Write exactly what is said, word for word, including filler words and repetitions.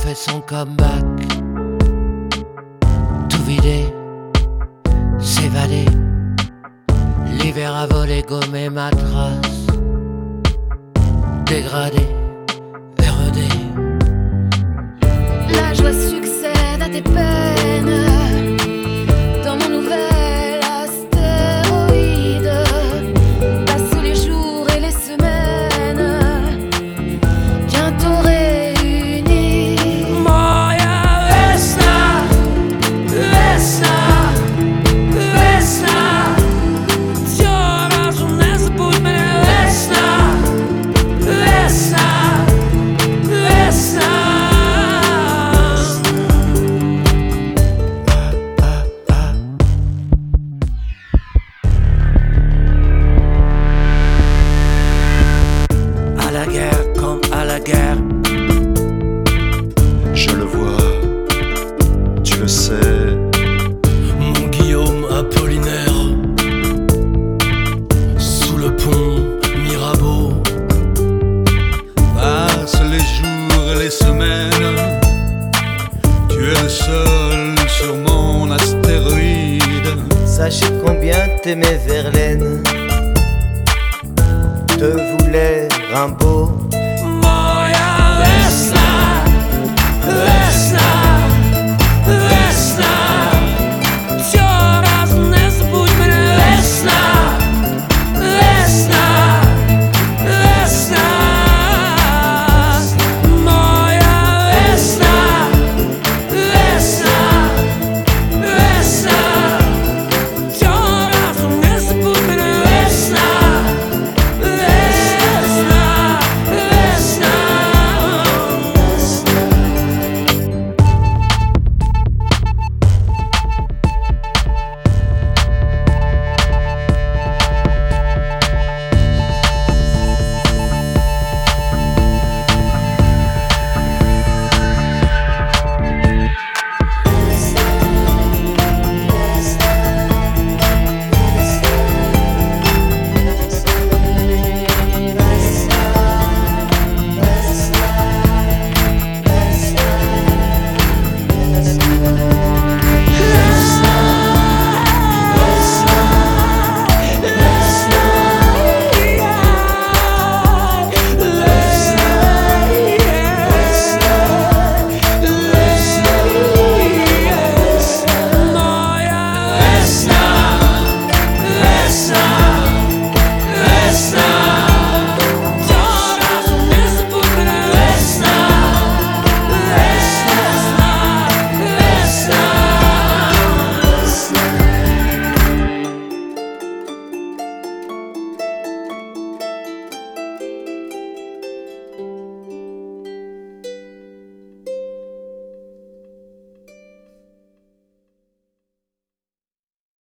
fait son comeback. Tout vider, s'évader. L'hiver a volé gommé ma trace. Dégradé, érodé. La joie succède à tes peines. Dans mon nouvel astéroïde, passe les jours et les semaines, bientôt réunis. Moja vesna, vesna, vesna. Ciora su ne zabudź mnie, vesna, vesna, vesna. À la guerre comme à la guerre. Je le vois, tu le sais. Mon Guillaume Apollinaire, sous le pont Mirabeau. Passent les jours et les semaines, tu es le seul sur mon astéroïde. Sachez combien t'aimais Verlaine, te voulait Rimbaud.